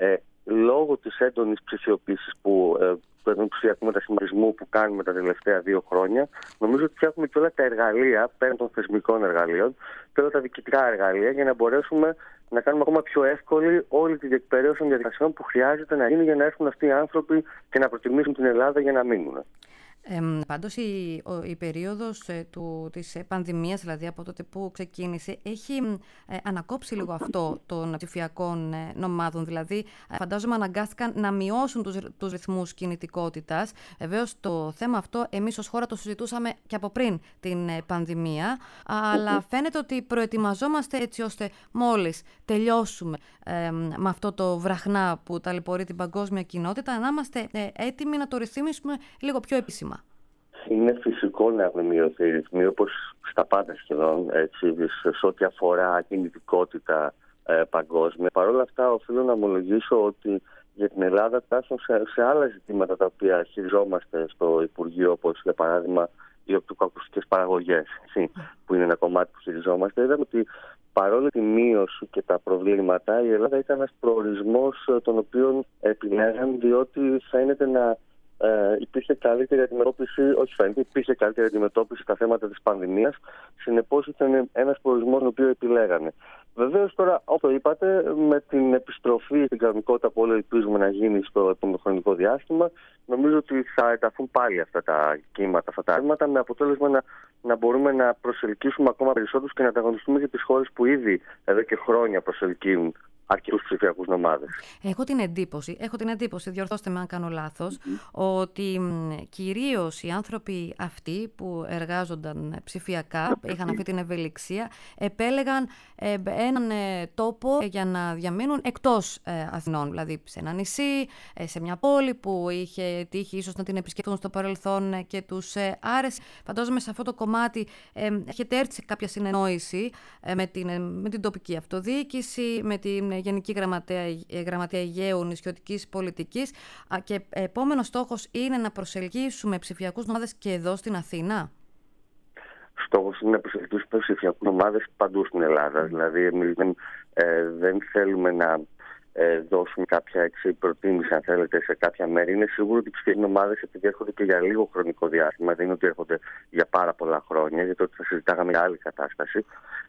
Λόγω της έντονης ψηφιοποίησης του ψηφιακού μετασχηματισμού που κάνουμε τα τελευταία 2 χρόνια, νομίζω ότι έχουμε και όλα τα εργαλεία, πέραν των θεσμικών εργαλείων, και όλα τα διοικητικά εργαλεία για να μπορέσουμε να κάνουμε ακόμα πιο εύκολη όλη τη διεκπαιρέωση των διαδικασιών που χρειάζεται να γίνει για να έρθουν αυτοί οι άνθρωποι και να προτιμήσουν την Ελλάδα για να μείνουν. Πάντως η περίοδος της πανδημίας, δηλαδή από τότε που ξεκίνησε, έχει ανακόψει λίγο αυτό των ψηφιακών νομάδων. Δηλαδή φαντάζομαι αναγκάστηκαν να μειώσουν τους ρυθμούς κινητικότητας. Βεβαίως το θέμα αυτό εμείς ως χώρα το συζητούσαμε και από πριν την πανδημία, αλλά φαίνεται ότι προετοιμαζόμαστε έτσι ώστε μόλις τελειώσουμε με αυτό το βραχνά που ταλαιπωρεί την παγκόσμια κοινότητα, να είμαστε έτοιμοι να το ρυθμίσουμε λίγο πιο επίσημα. Είναι φυσικό να έχουν μειωθεί οι ρυθμοί, όπως στα πάντα σχεδόν, έτσι, σε ό,τι αφορά κινητικότητα παγκόσμια. Παρ' όλα αυτά, οφείλω να ομολογήσω ότι για την Ελλάδα, τουλάχιστον σε άλλα ζητήματα τα οποία χειριζόμαστε στο Υπουργείο, όπως για παράδειγμα οι οπτικοακουστικές παραγωγές, που είναι ένα κομμάτι που χειριζόμαστε, είδαμε ότι παρόλο τη μείωση και τα προβλήματα, η Ελλάδα ήταν ένας προορισμός τον οποίο επιλέγαν, διότι φαίνεται να υπήρχε καλύτερη αντιμετώπιση, υπήρχε καλύτερη αντιμετώπιση στα θέματα της πανδημίας. Συνεπώς ήταν ένας προορισμός τον οποίο επιλέγανε. Βεβαίως τώρα, όπως είπατε, με την επιστροφή στην κανονικότητα που όλοι ελπίζουμε να γίνει στο επόμενο χρονικό διάστημα, νομίζω ότι θα ενταθούν πάλι αυτά τα κύματα, αυτά τα άρματα, με αποτέλεσμα να μπορούμε να προσελκύσουμε ακόμα περισσότερους και να ανταγωνιστούμε για τις χώρες που ήδη εδώ και χρόνια προσελκύουν αρκετούς ψηφιακούς νομάδες. Έχω την εντύπωση, διορθώστε με αν κάνω λάθος, ότι κυρίως οι άνθρωποι αυτοί που εργάζονταν ψηφιακά, είχαν αυτή την ευελιξία, επέλεγαν έναν τόπο για να διαμείνουν εκτός Αθηνών, δηλαδή σε ένα νησί, σε μια πόλη που είχε τύχει ίσως να την επισκεφτούν στο παρελθόν και τους άρεσε. Φαντάζομαι σε αυτό το κομμάτι έχετε έρθει σε κάποια συνεννόηση με την τοπική αυτοδιοίκηση, με την Γενική Γραμματεία Αιγαίου Νησιωτικής Πολιτικής, και επόμενος στόχος είναι να προσελκύσουμε ψηφιακούς νομάδες και εδώ στην Αθήνα. Στόχος είναι να προσελκύσουμε ψηφιακούς νομάδες παντού στην Ελλάδα. Δηλαδή, εμείς δεν θέλουμε να δώσουμε κάποια προτίμηση, αν θέλετε, σε κάποια μέρη. Είναι σίγουρο ότι οι ψηφιακοί νομάδες, επειδή έρχονται και για λίγο χρονικό διάστημα, δεν είναι ότι έρχονται για πάρα πολλά χρόνια, γιατί τότε θα συζητάγαμε για άλλη κατάσταση,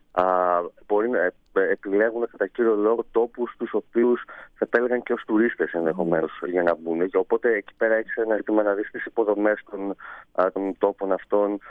μπορεί να επιλέγουν κατά κύριο λόγο τόπους τους οποίους θα επέλεγαν και ως τουρίστες ενδεχομένως για να μπουν. Και οπότε εκεί πέρα έχεις ένα ζήτημα να δεις τις υποδομές των τόπων αυτών,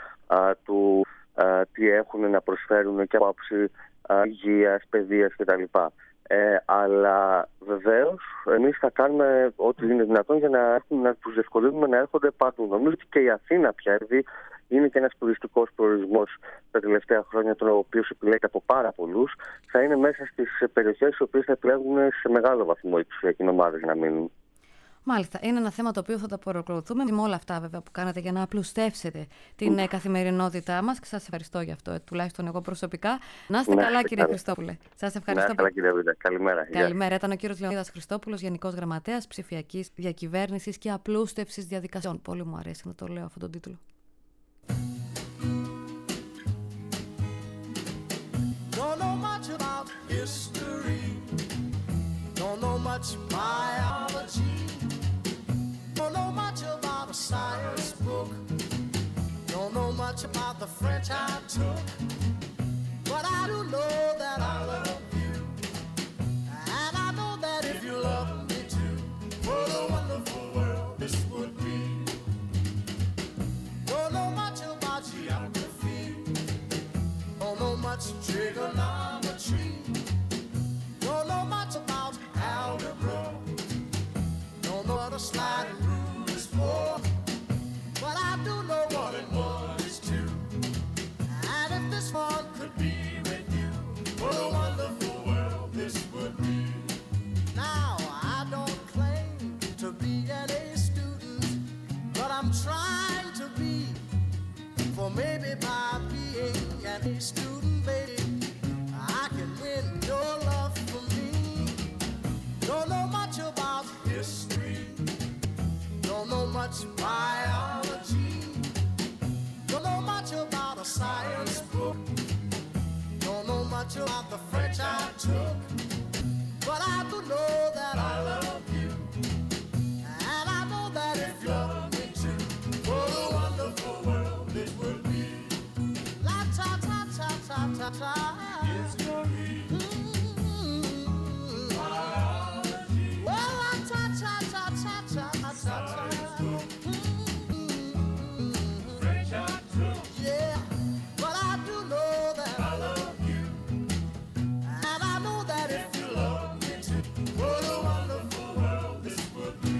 τι έχουν να προσφέρουν και από άποψη υγείας, παιδείας κτλ. Αλλά βεβαίως εμείς θα κάνουμε ό,τι είναι δυνατόν για να τους διευκολύνουμε να έρχονται παντού. Νομίζω ότι και η Αθήνα πια είναι και ένας τουριστικός προορισμός τα τελευταία χρόνια, τον οποίο επιλέγεται από πάρα πολλούς. Θα είναι μέσα στις περιοχές οι οποίες θα επιλέγουν σε μεγάλο βαθμό οι ψηφιακοί νομάδες να μείνουν. Μάλιστα. Είναι ένα θέμα το οποίο θα τα παρακολουθούμε με όλα αυτά βέβαια που κάνετε για να απλουστεύσετε την καθημερινότητά μας. Σας ευχαριστώ γι' αυτό, τουλάχιστον εγώ προσωπικά. Να είστε καλά, κύριε Χριστόπουλε. Σας ευχαριστώ. Καλά, κύριε Βίδα. Καλημέρα. Καλημέρα. Ήταν ο κύριος Λεωνίδας Χριστόπουλος, Γενικός Γραμματέας Ψηφιακής Διακυβέρνησης και Απλούστευσης Διαδικασιών. Πολύ μου αρέσει να το λέω αυτόν τον τίτλο. Don't know much about history. Don't know much biology. Don't know much about a science book. Don't know much about the French I took. But I do know that I love you. And I know that if you love me too, what a wonderful world this would be. Don't know much about geography. Don't know much trigonometry. Don't know much about algebra. Don't know what a sliding rule is for. But I do know 1 and 1 is 2. And if this one could be with you, what a wonderful world this would be. Now, I don't claim to be an A student, but I'm trying to be. For maybe by being an A student, baby, I can win your love for me. Don't know much about history. Don't know much biology. Don't took. But I do know that I love you. And I know that if you love me too, what a wonderful world it would be. La ta ta ta ta ta ta. History. Biology. Well, la ta ta ta ta ta ta ta. French are true. Yeah, but I do know that I love you. And I know that if you love me too, what a wonderful world this would be.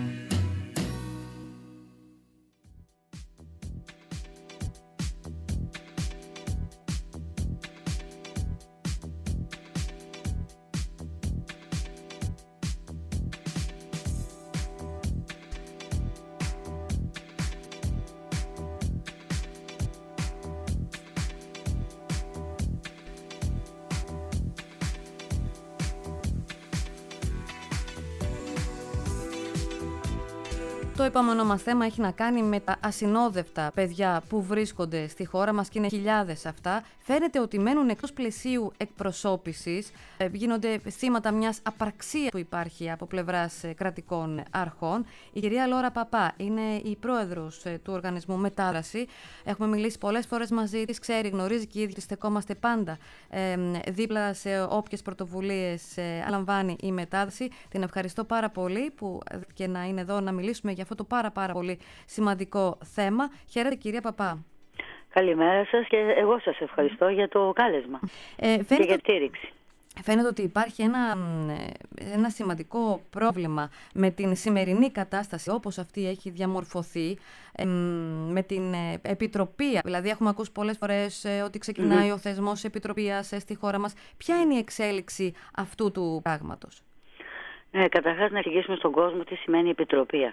Το επόμενο μας θέμα έχει να κάνει με τα ασυνόδευτα παιδιά που βρίσκονται στη χώρα μας και είναι χιλιάδες αυτά. Φαίνεται ότι μένουν εκτός πλαισίου εκπροσώπησης, γίνονται θύματα μιας απαρξίας που υπάρχει από πλευράς κρατικών αρχών. Η κυρία Λόρα Παπά είναι η πρόεδρος του οργανισμού Μετάδραση. Έχουμε μιλήσει πολλές φορές μαζί της, ξέρει, γνωρίζει και ήδη ότι στεκόμαστε πάντα δίπλα σε όποιες πρωτοβουλίες αναλαμβάνει η Μετάδραση. Την ευχαριστώ πάρα πολύ που και να είναι εδώ να μιλήσουμε για αυτό το πάρα πολύ σημαντικό θέμα. Χαίρετε κυρία Παπά. Καλημέρα σας και εγώ σας ευχαριστώ για το κάλεσμα και για τη στήριξη. Φαίνεται ότι υπάρχει ένα σημαντικό πρόβλημα με την σημερινή κατάσταση όπως αυτή έχει διαμορφωθεί, με την επιτροπία. Δηλαδή έχουμε ακούσει πολλές φορές ότι ξεκινάει ο θεσμός επιτροπίας στη χώρα μας. Ποια είναι η εξέλιξη αυτού του πράγματος? Καταρχάς να εξηγήσουμε στον κόσμο τι σημαίνει επιτροπία.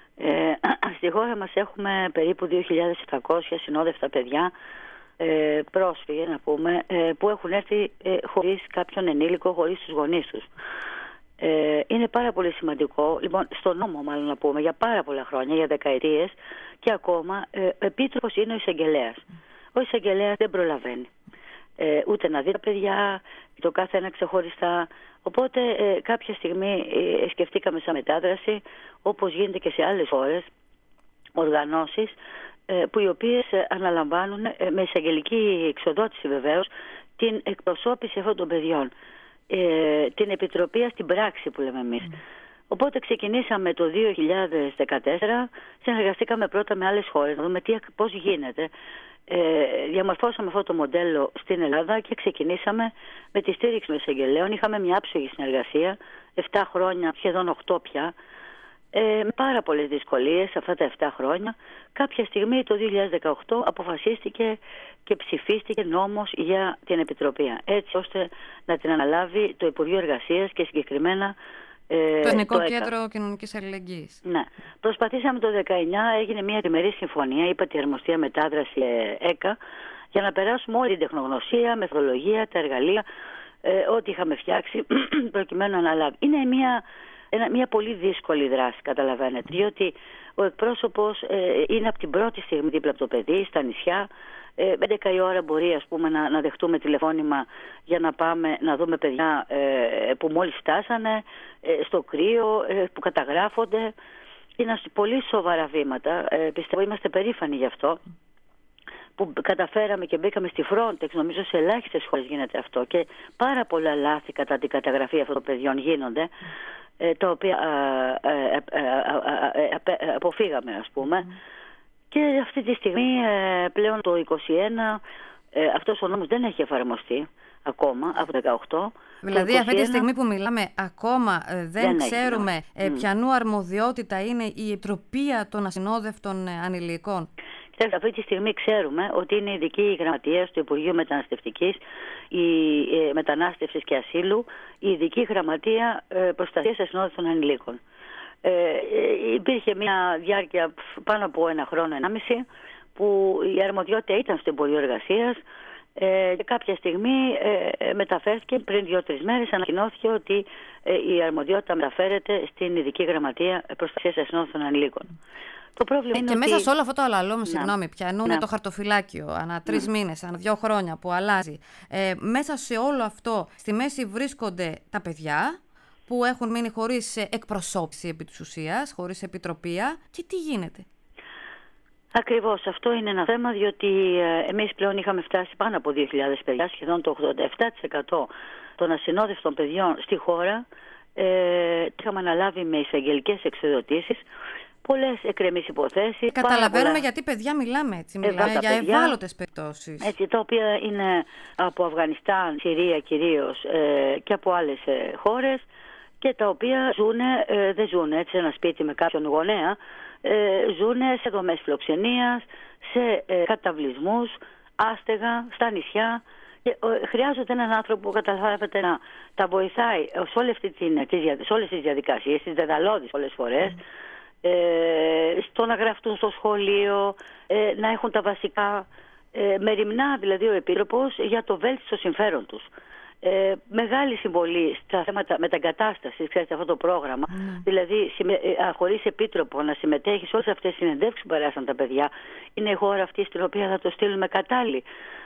Στη χώρα μας έχουμε περίπου 2.700 συνόδευτα παιδιά, πρόσφυγες να πούμε, που έχουν έρθει χωρίς κάποιον ενήλικο, χωρίς τους γονείς τους. Είναι πάρα πολύ σημαντικό, λοιπόν, στον νόμο μάλλον να πούμε, για πάρα πολλά χρόνια, για δεκαετίες και ακόμα, επίτροπος είναι ο εισαγγελέας. Ο εισαγγελέας δεν προλαβαίνει ούτε να δει τα παιδιά, το κάθε ένα ξεχωριστά. Οπότε κάποια στιγμή σκεφτήκαμε σαν Μετάδραση, όπως γίνεται και σε άλλες χώρες, οργανώσεις που οι οποίες αναλαμβάνουν με εισαγγελική εξοδότηση βεβαίως την εκπροσώπηση αυτών των παιδιών, την επιτροπή στην πράξη που λέμε εμείς. Οπότε ξεκινήσαμε το 2014, συνεργαστήκαμε πρώτα με άλλες χώρες να δούμε πώς γίνεται. Διαμορφώσαμε αυτό το μοντέλο στην Ελλάδα και ξεκινήσαμε με τη στήριξη των εισαγγελέων. Είχαμε μια άψογη συνεργασία, 7 χρόνια, σχεδόν 8 πια, με πάρα πολλές δυσκολίες αυτά τα 7 χρόνια. Κάποια στιγμή το 2018 αποφασίστηκε και ψηφίστηκε νόμος για την επιτροπή, έτσι ώστε να την αναλάβει το Υπουργείο Εργασίας και συγκεκριμένα το Εθνικό Κέντρο Κοινωνικής Αλληλεγγύης. Ναι. Προσπαθήσαμε το 19, έγινε μια διμερή συμφωνία, είπατε η Αρμοστία Μετάδραση ΕΚΑ, για να περάσουμε όλη την τεχνογνωσία, μεθοδολογία, τα εργαλεία, ό,τι είχαμε φτιάξει προκειμένου να αναλάβει. Είναι μια πολύ δύσκολη δράση, καταλαβαίνετε, διότι ο εκπρόσωπος είναι από την πρώτη στιγμή δίπλα από το παιδί, στα νησιά. 11 η ώρα μπορεί, ας πούμε, να δεχτούμε τηλεφώνημα για να πάμε να δούμε παιδιά που μόλις φτάσανε, στο κρύο, που καταγράφονται. Είναι πολύ σοβαρά βήματα. Πιστεύω είμαστε περήφανοι γι' αυτό που καταφέραμε και μπήκαμε στη Frontex. Νομίζω σε ελάχιστες χώρες γίνεται αυτό και πάρα πολλά λάθη κατά την καταγραφή αυτών των παιδιών γίνονται, τα οποία αποφύγαμε, ας πούμε. Και αυτή τη στιγμή πλέον το 2021 αυτός ο νόμος δεν έχει εφαρμοστεί ακόμα από το 2018. Δηλαδή αυτή τη στιγμή που μιλάμε ακόμα δεν ξέρουμε ποιανού αρμοδιότητα είναι η επιτροπία των ασυνόδευτων ανηλίκων. Αυτή τη στιγμή ξέρουμε ότι είναι ειδική γραμματεία του Υπουργείου Μεταναστευτικής, Μετανάστευσης και Ασύλου, η ειδική γραμματεία προστασίας ασυνόδευτων ανηλίκων. Υπήρχε μια διάρκεια πάνω από 1 χρόνο, 1,5, που η αρμοδιότητα ήταν στο Υπουργείο Εργασίας και κάποια στιγμή μεταφέρθηκε, πριν 2-3 μέρες ανακοινώθηκε ότι η αρμοδιότητα μεταφέρεται στην ειδική γραμματεία προστασίας ασυνόδευτων ανηλίκων. Το πρόβλημα είναι και ότι... μέσα σε όλο αυτό το αλαλόμ, συγγνώμη, Ναι. πιανούν το χαρτοφυλάκιο ανά 3 μήνες, ανά 2 χρόνια που αλλάζει. Μέσα σε όλο αυτό, στη μέση βρίσκονται τα παιδιά που έχουν μείνει χωρίς εκπροσώπηση επί της ουσίας, χωρίς επιτροπία. Και τι γίνεται? Ακριβώς, αυτό είναι ένα θέμα, διότι εμείς πλέον είχαμε φτάσει πάνω από 2.000 παιδιά, σχεδόν το 87% των ασυνόδευτων παιδιών στη χώρα. Είχαμε αναλάβει με εισαγγελικές εξοδοτήσεις πολλές εκκρεμείς υποθέσεις. Καταλαβαίνουμε γιατί παιδιά μιλάμε έτσι. Μιλάμε για ευάλωτες περιπτώσεις. Έτσι, τα οποία είναι από Αφγανιστάν, Συρία κυρίως και από άλλες χώρες, και τα οποία δεν ζουν έτσι σε ένα σπίτι με κάποιον γονέα, ζουν σε δομές φιλοξενίας, σε καταβλισμούς, άστεγα, στα νησιά. Και χρειάζονται έναν άνθρωπο που, καταλάβετε, να τα βοηθάει σε όλες τις διαδικασίες, τις δεδαλώδεις πολλές φορές, στο να γραφτούν στο σχολείο, να έχουν τα βασικά, μεριμνά δηλαδή ο Επίτροπος για το βέλτιστο συμφέρον τους. Μεγάλη συμβολή στα θέματα μεταγκατάστασης, ξέρετε, αυτό το πρόγραμμα. Δηλαδή, χωρίς επίτροπο να συμμετέχει σε όλες αυτές τις συνεντεύξεις που περάσαν τα παιδιά, είναι η χώρα αυτή στην οποία θα το στείλουμε κατάλληλη.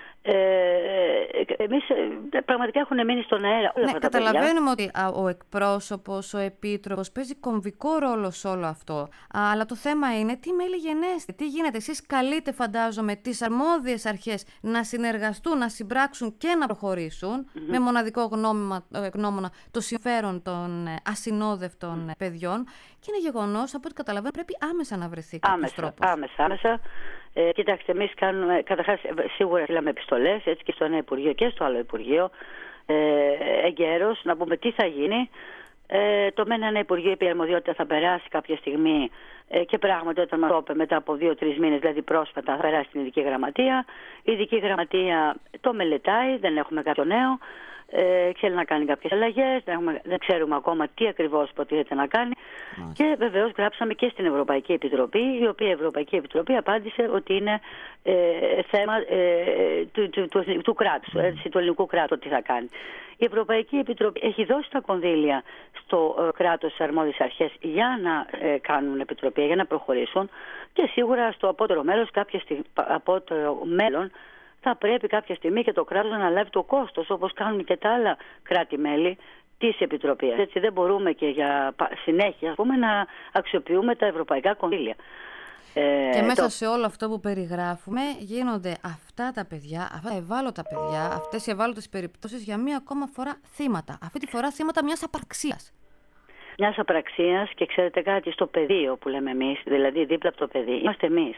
Εμείς πραγματικά έχουν μείνει στον αέρα όλα αυτά τα παιδιά. Καταλαβαίνουμε ότι ο εκπρόσωπος, ο επίτροπος παίζει κομβικό ρόλο σε όλο αυτό. Αλλά το θέμα είναι τι μέλη γενέστε, τι γίνεται. Εσείς καλείτε, φαντάζομαι, τις αρμόδιες αρχές να συνεργαστούν, να συμπράξουν και να προχωρήσουν με μοναδικό γνώμονα το συμφέρον των ασυνόδευτων παιδιών. Και είναι γεγονός, από ό,τι καταλαβαίνω, πρέπει άμεσα να βρεθεί κάποιος τρόπος. Άμεσα. Κοιτάξτε, εμείς κάνουμε, καταρχάς, σίγουρα στείλαμε επιστολές, έτσι, και στο ένα Υπουργείο και στο άλλο Υπουργείο, εγκαίρως, να πούμε τι θα γίνει. Το με ένα Υπουργείο επί αρμοδιότητα θα περάσει κάποια στιγμή, και πράγματι όταν μας το είπε μετά από 2-3 μήνες, δηλαδή πρόσφατα, θα περάσει στην Ειδική Γραμματεία. Η Ειδική Γραμματεία το μελετάει, δεν έχουμε κάποιο νέο. Ξέρει να κάνει κάποιες αλλαγές, δεν ξέρουμε ακόμα τι ακριβώς υποτίθεται να κάνει. Και βεβαίως γράψαμε και στην Ευρωπαϊκή Επιτροπή, η οποία Ευρωπαϊκή Επιτροπή απάντησε ότι είναι θέμα του κράτους, του ελληνικού κράτους, τι θα κάνει. Η Ευρωπαϊκή Επιτροπή έχει δώσει τα κονδύλια στο κράτος, στις αρμόδιες αρχές, για να κάνουν επιτροπή, για να προχωρήσουν, και σίγουρα στο απότερο μέλλον θα πρέπει κάποια στιγμή και το κράτος να αναλάβει το κόστος, όπως κάνουν και τα άλλα κράτη-μέλη της Επιτροπής. Έτσι δεν μπορούμε και για συνέχεια, να αξιοποιούμε τα ευρωπαϊκά κονδύλια. Και μέσα σε όλο αυτό που περιγράφουμε γίνονται αυτά τα παιδιά, αυτά τα ευάλωτα παιδιά, αυτές οι ευάλωτες περιπτώσεις για μία ακόμα φορά θύματα. Αυτή τη φορά θύματα μιας απραξίας. Μιας απραξίας, και ξέρετε κάτι, στο πεδίο που λέμε εμείς, δηλαδή δίπλα από το παιδί, είμαστε εμείς.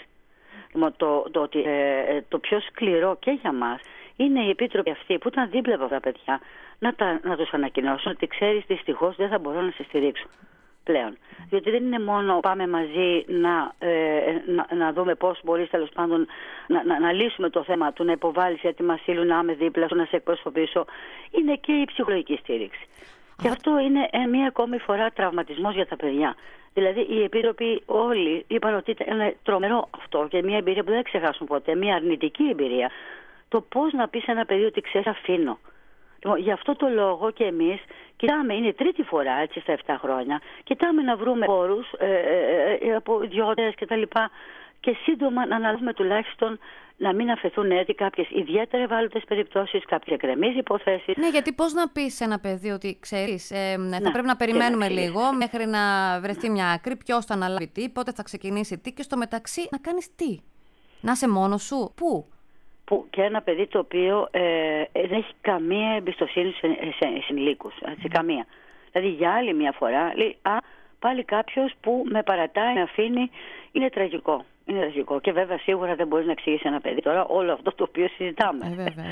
Το πιο σκληρό και για μας είναι οι επίτροποι αυτοί που ήταν δίπλα από αυτά τα παιδιά να τους ανακοινώσουν ότι, ξέρεις, δυστυχώς δεν θα μπορώ να σε στηρίξω πλέον. Διότι δεν είναι μόνο πάμε μαζί να δούμε πώς μπορείς, τέλος πάντων, να λύσουμε το θέμα του, να υποβάλεις έτοιμα ασύλου, να είμαι δίπλα σου, να σε εκπροσωπήσω. Είναι και η ψυχολογική στήριξη. Και αυτό είναι μία ακόμη φορά τραυματισμός για τα παιδιά. Δηλαδή οι επίτροποι όλοι είπαν ότι ήταν τρομερό αυτό και μια εμπειρία που δεν ξεχάσουν ποτέ, μια αρνητική εμπειρία. Το πώς να πεις σε ένα παιδί ότι ξέρεις, αφήνω. Γι' αυτό το λόγο και εμείς κοιτάμε, είναι η τρίτη φορά έτσι στα 7 χρόνια, κοιτάμε να βρούμε χώρους από ιδιώτες κτλ. Και σύντομα να αναλάβουμε τουλάχιστον να μην αφαιθούν έτσι κάποιες ιδιαίτερα ευάλωτες περιπτώσεις, κάποιες εκκρεμείς υποθέσεις. Ναι, γιατί πώς να πεις σε ένα παιδί ότι ξέρεις, θα πρέπει να περιμένουμε λίγο μέχρι να βρεθεί μια άκρη, ποιος θα αναλάβει τι, πότε θα ξεκινήσει τι, και στο μεταξύ να κάνεις τι? Να είσαι μόνος σου? Πού? Και ένα παιδί το οποίο δεν έχει καμία εμπιστοσύνη σε ενηλίκους, καμία. Δηλαδή για άλλη μια φορά λέει, πάλι κάποιος που με παρατάει, με αφήνει, είναι τραγικό. Είναι τραγικό. Και βέβαια σίγουρα δεν μπορείς να εξηγήσει ένα παιδί τώρα όλο αυτό το οποίο συζητάμε.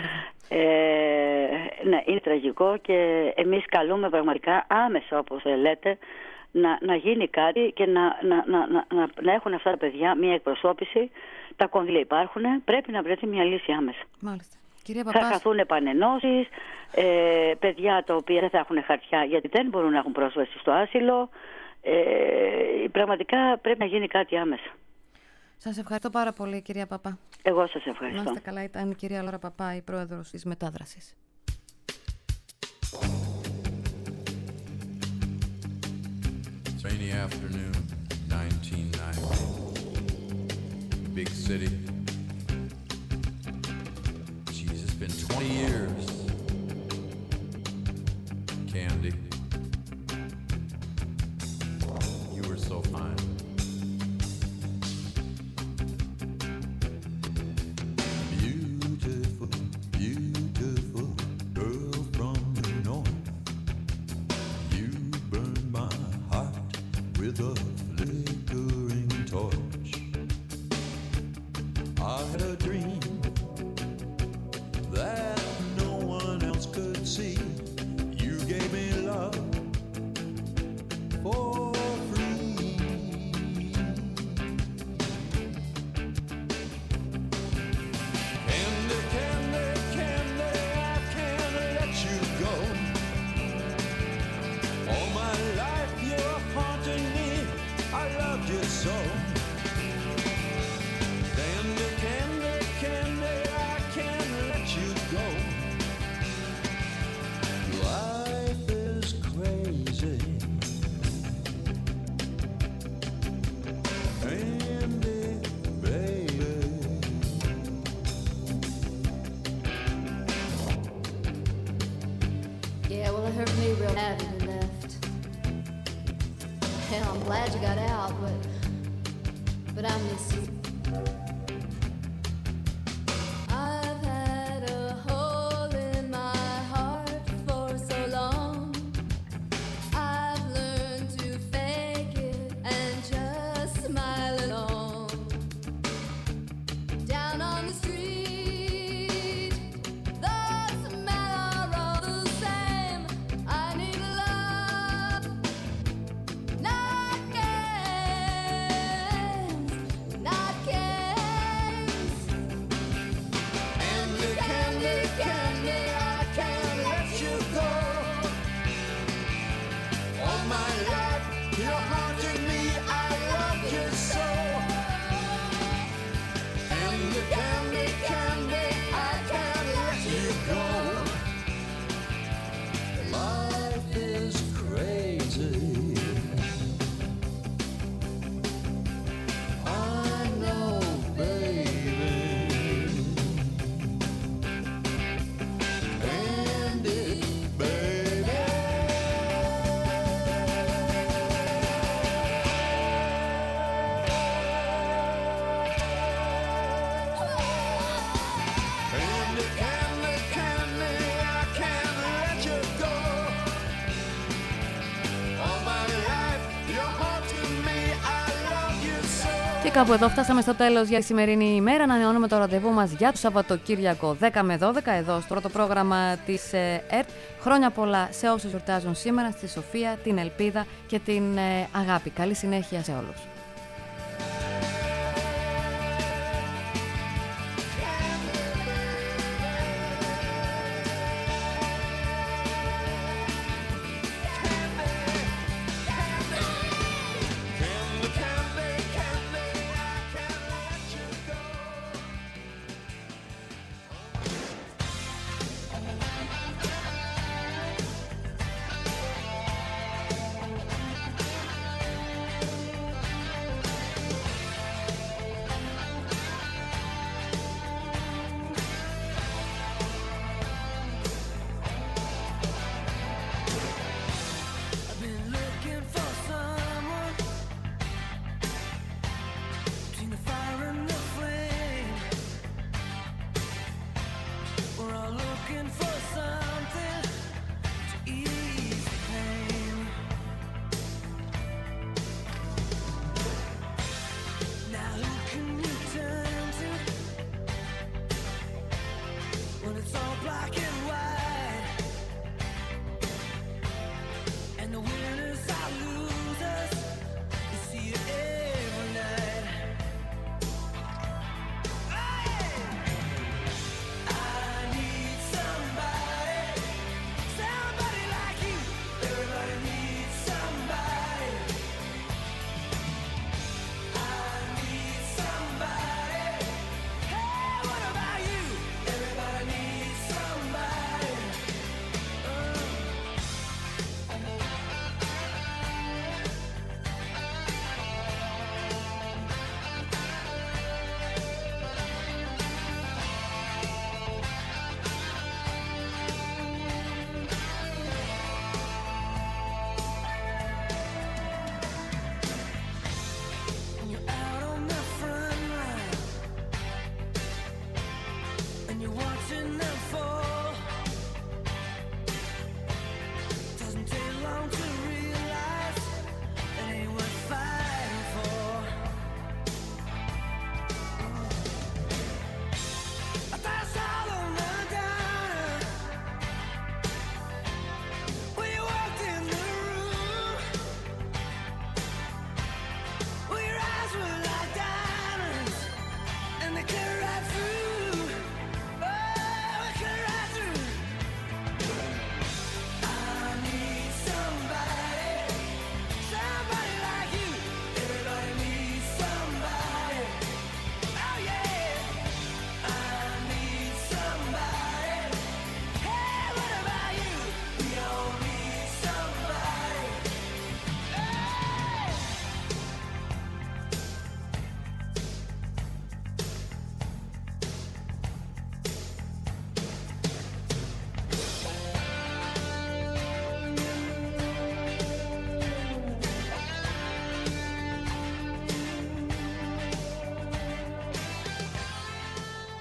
Ναι, είναι τραγικό και εμείς καλούμε πραγματικά άμεσα, όπως λέτε, να γίνει κάτι και να έχουν αυτά τα παιδιά μια εκπροσώπηση. Τα κονδύλια υπάρχουν, πρέπει να βρεθεί μια λύση άμεσα. Μάλιστα. Κυρία Παπάς. Θα χαθούν επανενώσεις, παιδιά τα οποία δεν θα έχουν χαρτιά γιατί δεν μπορούν να έχουν πρόσβαση στο άσυλο. Πραγματικά πρέπει να γίνει κάτι άμεσα. Σας ευχαριστώ πάρα πολύ, κυρία Παπά. Εγώ σας ευχαριστώ. Να είστε καλά, ήταν η κυρία Λόρα Παπά, η πρόεδρος της Μετάδρασης. Rainy afternoon, 1990. big city. Geez, it's been 20 years. Candy, you were so fine. Beautiful, beautiful girl from the north. You burned my heart with a flickering torch. I had a dream that no one else could see. You gave me love for free. Candy, candy, candy, I can't let you go. All my life you're haunting me, I loved you so. Candy, candy, candy, I can't let you go. Life is crazy. Candy, baby. Yeah, well, it hurt me real bad when you left. Hell, I'm glad you got out, but I miss you. I've had a hole in my heart for so long. I've learned to fake it and just smile along. Down on the street, the smell are all the same. I need love, not games, not games. Candy, candy, candy, I can't let you go. All my life you're haunting me, I love you so. Candy, candy, candy, I can't let you go. Life is crazy. I know, baby. Candy, baby. Candy, candy, candy, I can't let you go. All my life you're haunting me, I love you so. Και κάπου εδώ φτάσαμε στο τέλος για τη σημερινή ημέρα. Να ανανεώνουμε το ραντεβού μας για το Σαββατοκύριακο 10 με 12 εδώ στο πρώτο πρόγραμμα της ΕΡΤ. Χρόνια πολλά σε όσους γιορτάζουν σήμερα, στη Σοφία, την ελπίδα και την αγάπη. Καλή συνέχεια σε όλους. care